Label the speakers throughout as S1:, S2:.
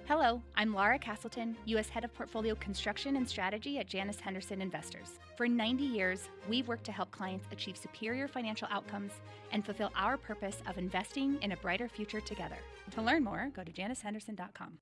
S1: Hello, I'm Laura Castleton, U.S. Head of Portfolio Construction and Strategy at Janus Henderson Investors. For 90 years, we've worked to help clients achieve superior financial outcomes and fulfill our purpose of investing in a brighter future together. To learn more, go to janushenderson.com.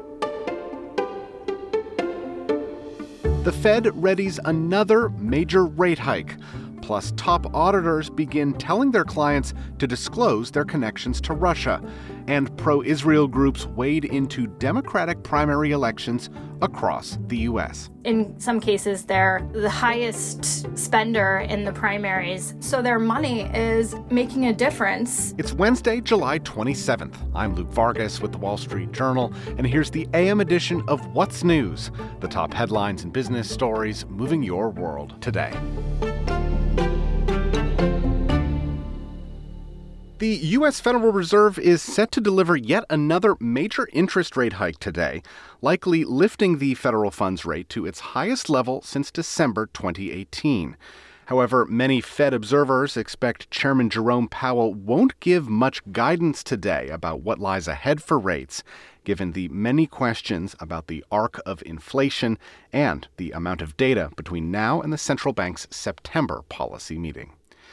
S2: The Fed readies another major rate hike. Plus, top auditors begin telling their clients to disclose their connections to Russia. And pro-Israel groups wade into Democratic primary elections across the U.S.
S3: In some cases, they're the highest spender in the primaries, so their money is making a difference.
S2: It's Wednesday, July 27th. I'm Luke Vargas with The Wall Street Journal, and here's the AM edition of What's News, the top headlines and business stories moving your world today. The U.S. Federal Reserve is set to deliver yet another major interest rate hike today, likely lifting the federal funds rate to its highest level since December 2018. However, many Fed observers expect Chairman Jerome Powell won't give much guidance today about what lies ahead for rates, given the many questions about the arc of inflation and the amount of data between now and the central bank's September policy meeting.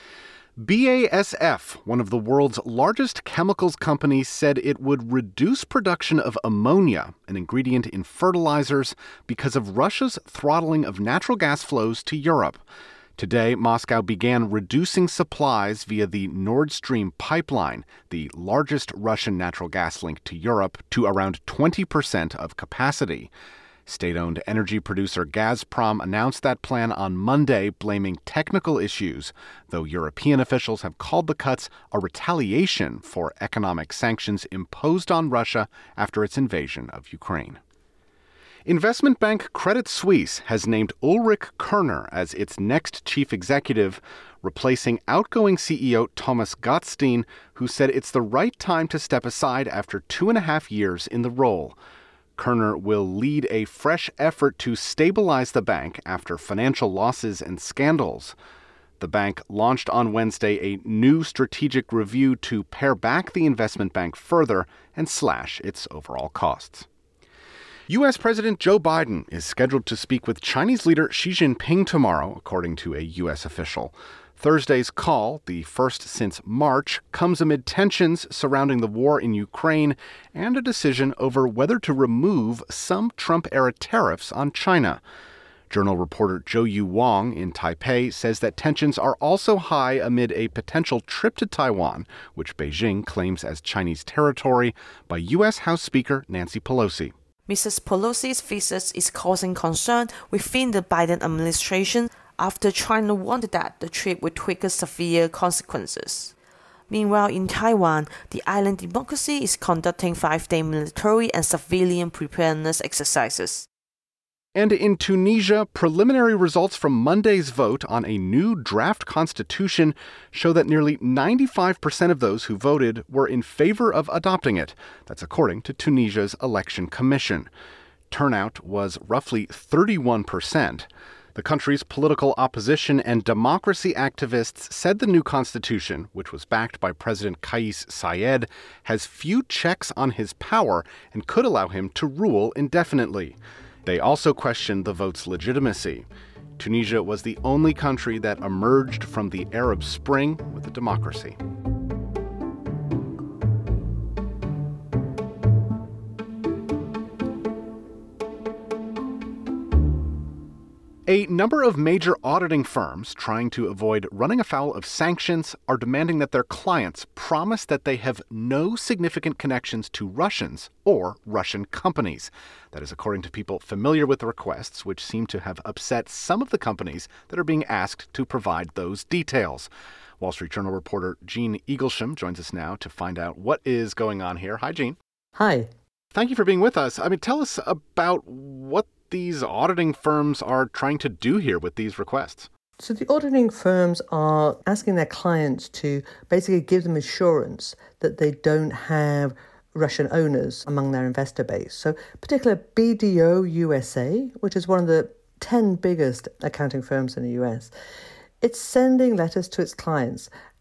S2: BASF, one of the world's largest chemicals companies, said it would reduce production of ammonia, an ingredient in fertilizers, because of Russia's throttling of natural gas flows to Europe. Today, Moscow began reducing supplies via the Nord Stream pipeline, the largest Russian natural gas link to Europe, to around 20% of capacity. State-owned energy producer Gazprom announced that plan on Monday, blaming technical issues, though European officials have called the cuts a retaliation for economic sanctions imposed on Russia after its invasion of Ukraine. Investment bank Credit Suisse has named Ulrich Körner as its next chief executive, replacing outgoing CEO Thomas Gottstein, who said it's the right time to step aside after 2.5 years in the role. Körner will lead a fresh effort to stabilize the bank after financial losses and scandals. The bank launched on Wednesday a new strategic review to pare back the investment bank further and slash its overall costs. U.S. President Joe Biden is scheduled to speak with Chinese leader Xi Jinping tomorrow, according to a U.S. official. Thursday's call, the first since March, comes amid tensions surrounding the war in Ukraine and a decision over whether to remove some Trump-era tariffs on China. Journal reporter Zhou Yu Wang in Taipei says that tensions are also high amid a potential trip to Taiwan, which Beijing claims as Chinese territory, by U.S. House Speaker Nancy Pelosi.
S4: Mrs. Pelosi's visit is causing concern within the Biden administration after China warned that the trip would trigger severe consequences. Meanwhile, in Taiwan, the island democracy is conducting 5-day military and civilian preparedness exercises.
S2: And in Tunisia, preliminary results from Monday's vote on a new draft constitution show that nearly 95% of those who voted were in favor of adopting it. That's according to Tunisia's election commission. Turnout was roughly 31%. The country's political opposition and democracy activists said the new constitution, which was backed by President Kais Saied, has few checks on his power and could allow him to rule indefinitely. They also questioned the vote's legitimacy. Tunisia was the only country that emerged from the Arab Spring with a democracy. A number of major auditing firms trying to avoid running afoul of sanctions are demanding that their clients promise that they have no significant connections to Russians or Russian companies. That is according to people familiar with the requests, which seem to have upset some of the companies that are being asked to provide those details. Wall Street Journal reporter Jean Eaglesham joins us now to find out what is going on here. Hi, Jean.
S5: Hi.
S2: Thank you for being with us. Tell us about what these auditing firms are trying to do here with these requests.
S5: So the auditing firms are asking their clients to basically give them assurance that they don't have Russian owners among their investor base. So particular BDO USA, which is one of the 10 biggest accounting firms in the US, it's sending letters to its clients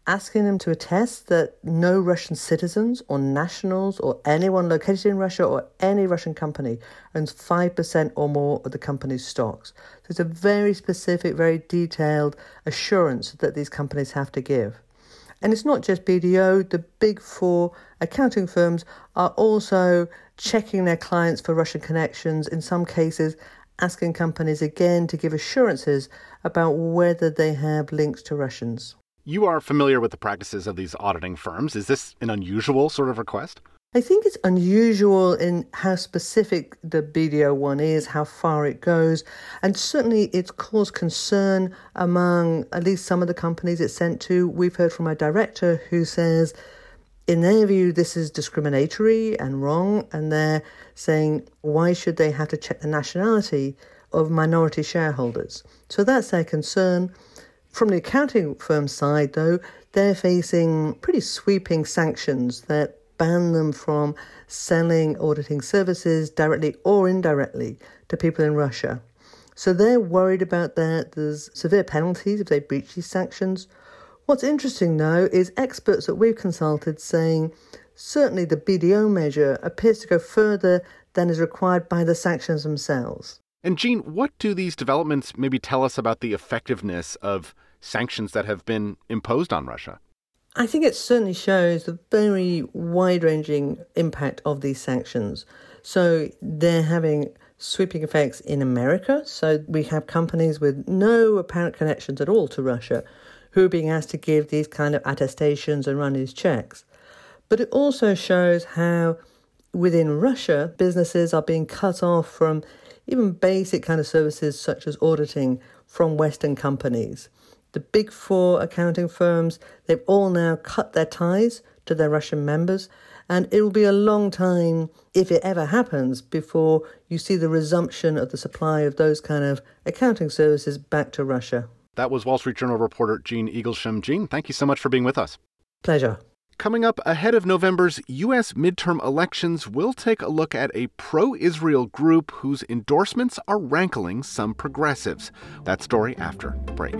S5: asking them to attest that no Russian citizens or nationals or anyone located in Russia or any Russian company owns 5% or more of the company's stocks. So it's a very specific, very detailed assurance that these companies have to give. And it's not just BDO, the big four accounting firms are also checking their clients for Russian connections, in some cases asking companies again to give assurances about whether they have links to Russians.
S2: You are familiar with the practices of these auditing firms. Is this an unusual sort of request?
S5: I think it's unusual in how specific the BDO one is, how far it goes, and certainly it's caused concern among at least some of the companies it's sent to. We've heard from a director who says, in their view, this is discriminatory and wrong, and they're saying, why should they have to check the nationality of minority shareholders? So that's their concern. From the accounting firm side, though, they're facing pretty sweeping sanctions that ban them from selling auditing services directly or indirectly to people in Russia. So they're worried about that. There's severe penalties if they breach these sanctions. What's interesting, though, is experts that we've consulted saying certainly the BDO measure appears to go further than is required by the sanctions themselves.
S2: And Jean, what do these developments maybe tell us about the effectiveness of sanctions that have been imposed on Russia?
S5: I think it certainly shows the very wide-ranging impact of these sanctions. So they're having sweeping effects in America. So we have companies with no apparent connections at all to Russia who are being asked to give these kind of attestations and run these checks. But it also shows how within Russia, businesses are being cut off from even basic kind of services such as auditing from Western companies. The big four accounting firms, they've all now cut their ties to their Russian members, and it will be a long time, if it ever happens, before you see the resumption of the supply of those kind of accounting services back to Russia.
S2: That was Wall Street Journal reporter Jean Eaglesham. Jean, thank you so much for being with us.
S5: Pleasure.
S2: Coming up ahead of November's U.S. midterm elections, we'll take a look at a pro-Israel group whose endorsements are rankling some progressives. That story after the break.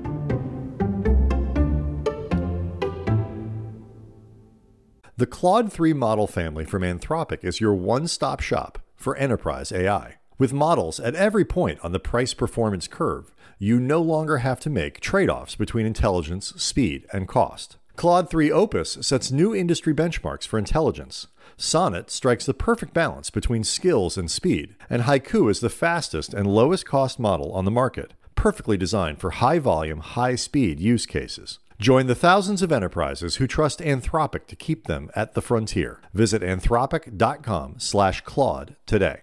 S6: The Claude 3 model family from Anthropic is your one-stop shop for enterprise AI. With models at every point on the price-performance curve, you no longer have to make trade-offs between intelligence, speed, and cost. Claude 3 Opus sets new industry benchmarks for intelligence. Sonnet strikes the perfect balance between skills and speed, and Haiku is the fastest and lowest cost model on the market, perfectly designed for high-volume, high-speed use cases. Join the thousands of enterprises who trust Anthropic to keep them at the frontier. Visit anthropic.com/Claude today.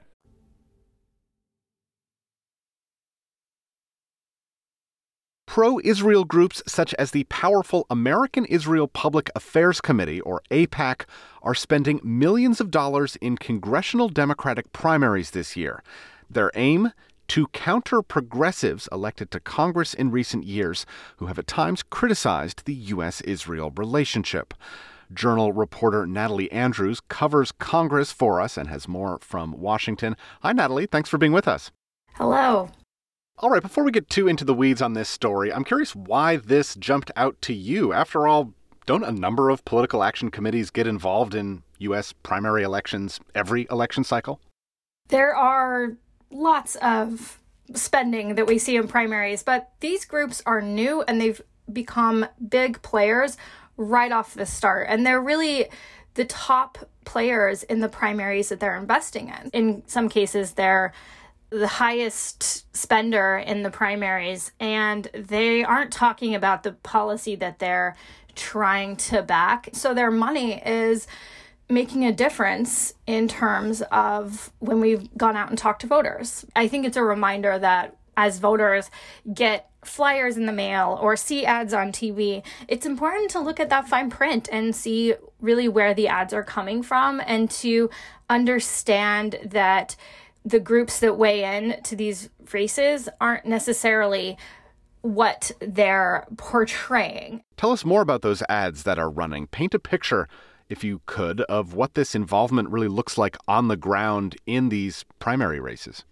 S2: Pro-Israel groups such as the powerful American Israel Public Affairs Committee, or AIPAC, are spending millions of dollars in congressional Democratic primaries this year. Their aim? To counter progressives elected to Congress in recent years who have at times criticized the U.S.-Israel relationship. Journal reporter Natalie Andrews covers Congress for us and has more from Washington. Hi, Natalie. Thanks for being with us.
S3: Hello.
S2: All right, before we get too into the weeds on this story, I'm curious why this jumped out to you. After all, don't a number of political action committees get involved in U.S. primary elections every election cycle?
S3: There are lots of spending that we see in primaries, but these groups are new and they've become big players right off the start. And they're really the top players in the primaries that they're investing in. In some cases, they're the highest spender in the primaries, and they aren't talking about the policy that they're trying to back. So their money is making a difference in terms of when we've gone out and talked to voters. I think it's a reminder that as voters get flyers in the mail or see ads on TV, it's important to look at that fine print and see really where the ads are coming from and to understand that the groups that weigh in to these races aren't necessarily what they're portraying.
S2: Tell us more about those ads that are running. Paint a picture, if you could, of what this involvement really looks like on the ground in these primary races.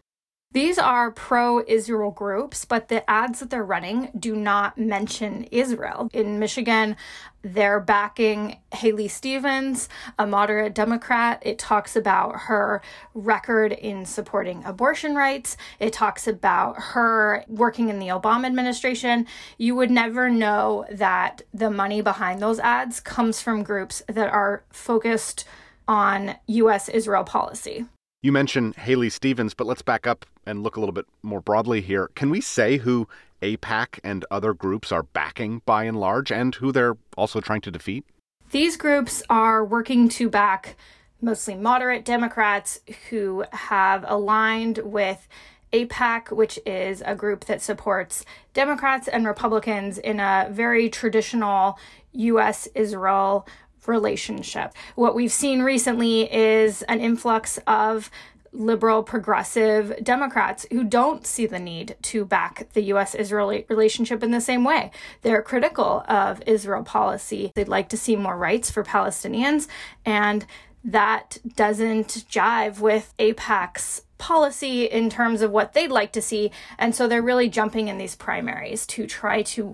S3: These are pro-Israel groups, but the ads that they're running do not mention Israel. In Michigan, they're backing Haley Stevens, a moderate Democrat. It talks about her record in supporting abortion rights. It talks about her working in the Obama administration. You would never know that the money behind those ads comes from groups that are focused on U.S.-Israel policy.
S2: You mentioned Haley Stevens, but let's back up and look a little bit more broadly here. Can we say who AIPAC and other groups are backing by and large, and who they're also trying to defeat?
S3: These groups are working to back mostly moderate Democrats who have aligned with AIPAC, which is a group that supports Democrats and Republicans in a very traditional U.S.-Israel relationship. What we've seen recently is an influx of liberal progressive Democrats who don't see the need to back the U.S.-Israel relationship in the same way. They're critical of Israel policy. They'd like to see more rights for Palestinians, and that doesn't jive with AIPAC's policy in terms of what they'd like to see. And so they're really jumping in these primaries to try to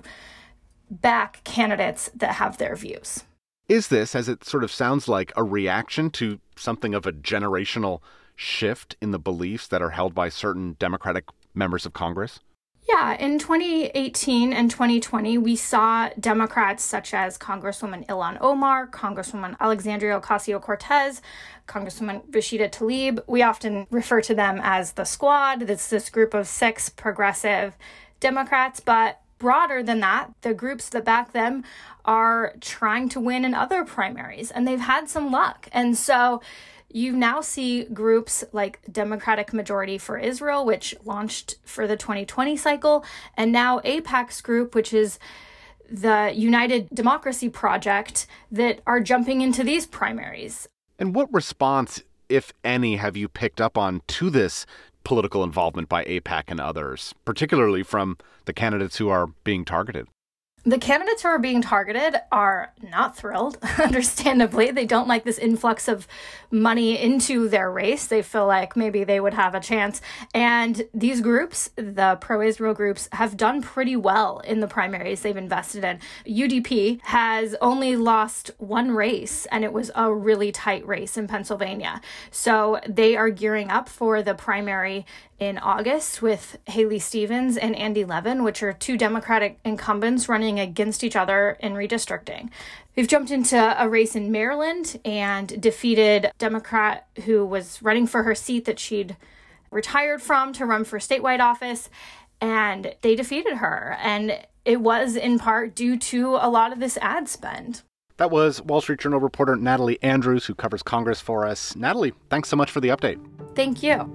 S3: back candidates that have their views.
S2: Is this, as it sort of sounds like, a reaction to something of a generational shift in the beliefs that are held by certain Democratic members of Congress?
S3: Yeah, in 2018 and 2020, we saw Democrats such as Congresswoman Ilhan Omar, Congresswoman Alexandria Ocasio-Cortez, Congresswoman Rashida Tlaib. We often refer to them as the Squad. It's this group of 6 progressive Democrats, but broader than that, the groups that back them are trying to win in other primaries, and they've had some luck. And so you now see groups like Democratic Majority for Israel, which launched for the 2020 cycle, and now AIPAC's group, which is the United Democracy Project, that are jumping into these primaries.
S2: And what response, if any, have you picked up on to this political involvement by AIPAC and others, particularly from the candidates who are being targeted?
S3: The candidates who are being targeted are not thrilled, understandably. They don't like this influx of money into their race. They feel like maybe they would have a chance. And these groups, the pro-Israel groups, have done pretty well in the primaries they've invested in. UDP has only lost one race, and it was a really tight race in Pennsylvania. So they are gearing up for the primary in August with Haley Stevens and Andy Levin, which are 2 Democratic incumbents running against each other in redistricting. We've jumped into a race in Maryland and defeated a Democrat who was running for her seat that she'd retired from to run for statewide office, and they defeated her. And it was in part due to a lot of this ad spend.
S2: That was Wall Street Journal reporter Natalie Andrews, who covers Congress for us. Natalie, thanks so much for the update.
S3: Thank you.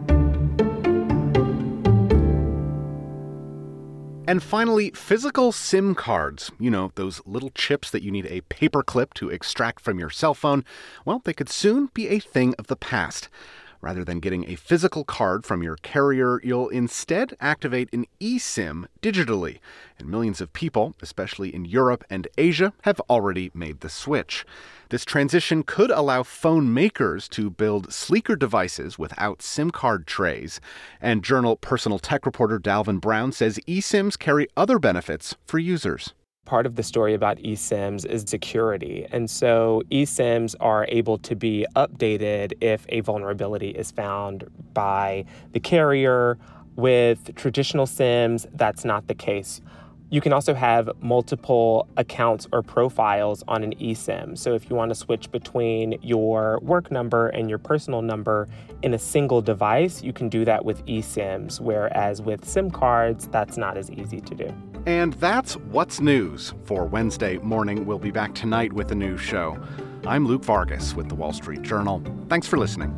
S2: And finally, physical SIM cards. You know, those little chips that you need a paper clip to extract from your cell phone. Well, they could soon be a thing of the past. Rather than getting a physical card from your carrier, you'll instead activate an eSIM digitally. And millions of people, especially in Europe and Asia, have already made the switch. This transition could allow phone makers to build sleeker devices without SIM card trays. And Journal Personal Tech reporter Dalvin Brown says eSIMs carry other benefits for users.
S7: Part of the story about eSIMs is security. And so eSIMs are able to be updated if a vulnerability is found by the carrier. With traditional SIMs, that's not the case. You can also have multiple accounts or profiles on an eSIM. So if you want to switch between your work number and your personal number in a single device, you can do that with eSIMs, whereas with SIM cards, that's not as easy to do.
S2: And that's What's News for Wednesday morning. We'll be back tonight with a new show. I'm Luke Vargas with The Wall Street Journal. Thanks for listening.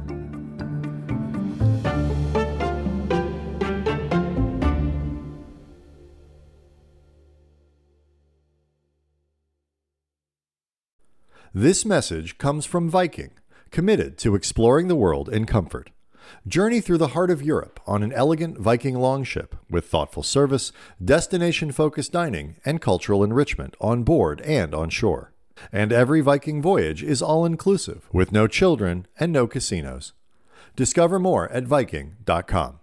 S6: This message comes from Viking, committed to exploring the world in comfort. Journey through the heart of Europe on an elegant Viking longship with thoughtful service, destination-focused dining, and cultural enrichment on board and on shore. And every Viking voyage is all-inclusive, with no children and no casinos. Discover more at Viking.com.